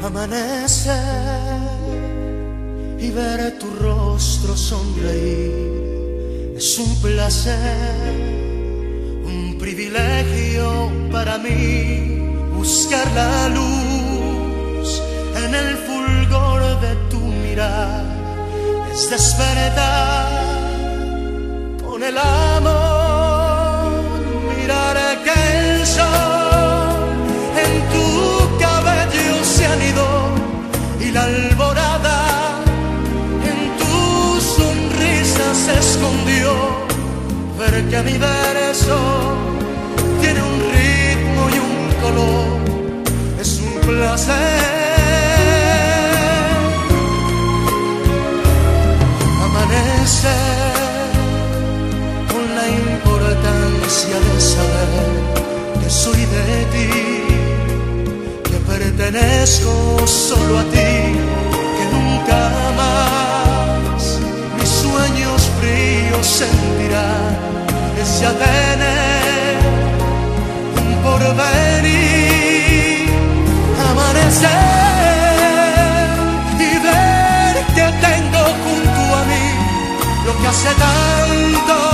Amanecer y ver tu rostro sonreír es un placer, un privilegio para mí. Buscar la luz en el fulgor de tu mirar es despertar con el amor, mirar que el sol en tu cabello se anidó y la alborada en tu sonrisa se escondió. Ver que mi verso tiene un ritmo y un color es un placer. Amanecer con la importancia de saber que soy de ti, que pertenezco solo a ti, que nunca más mis sueños fríos sentirán, es ya tener un porvenir. Amanecer y ver que tengo junto a mí lo que hace tanto